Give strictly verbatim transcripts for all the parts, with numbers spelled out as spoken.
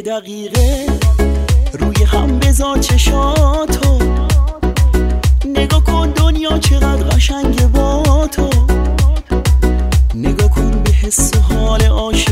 دقیقه روی هم بذار چشاتو، نگاه کن دنیا چقدر قشنگه با تو، نگاه کن به حس و حال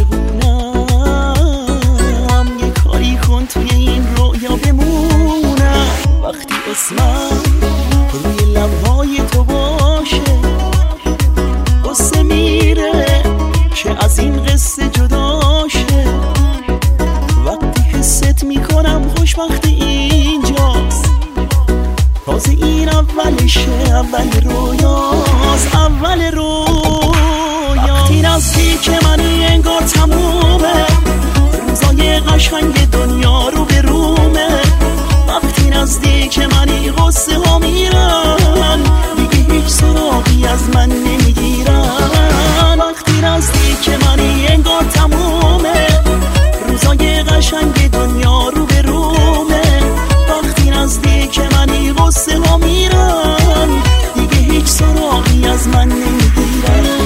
عاشقونم، یه کاری کن توی این رویا بمونم. وقتی اسمم روی لبهای تو باشه قصه میره که از این قصه جداشه، وقتی حست میکنم خوشبختی اینجاست، تازه این اولشه، اول رویاست، اول رویا. وقتی نزدیک منی انگار تمومه، روزای قشنگ دنیا رو به رومه، وقتی نزدیک منی غصه ها میرن، دیگه هیچ سراغی از من نمیگیرن. وقتی نزدیک منی انگار تمومه، روزای قشنگ دنیا رو به رومه، وقتی نزدیک منی غصه ها میرن، دیگه هیچ سراغی از من نمیگیرن.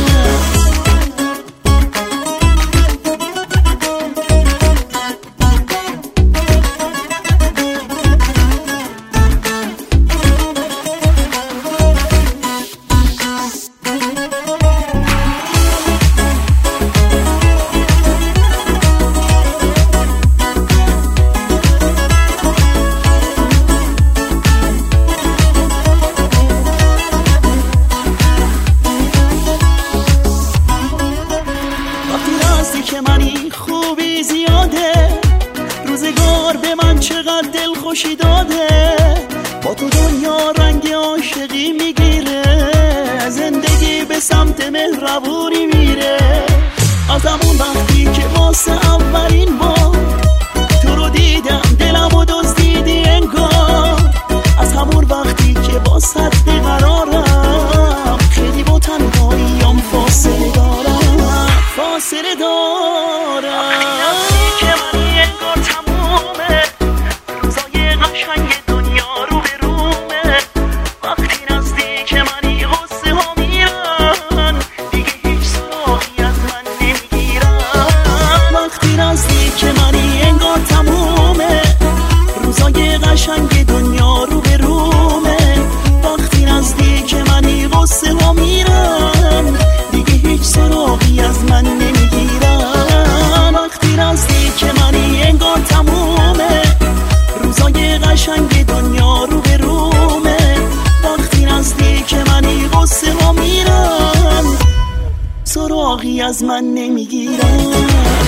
که منی خوبی زیاده، روزگار به من چقدر دل خوشی داده، با تو دنیا رنگ عاشقی میگیره، زندگی به سمت مهربونی میره. از همون وقتی که واسه اولین بار تو رو دیدم دلمو دزدیدی انگار، از همون وقتی که واسه بیقرارم، خیلی با تنهاییم فاصله دارم، فاصله دارم. وقتی که منی انگار تمومه، روزای قشنگ دنیا رو به رومه، وقتی نزدیک منی غصه ها میرن، دیگه هیچ سراغی از من نمیگیرن. وقتی نزدیک منی انگار تمومه، روزای قشنگ دنیا رو به رومه، وقتی نزدیک منی غصه ها میرن، دیگه هیچ سراغی از من نمیگیرن. وقتی نزدیک منی انگار تمومه، روزای قشنگ دنیا رو به رومه، وقتی نزدیک منی غصه ها میرن، سراغی از من نمیگیرن.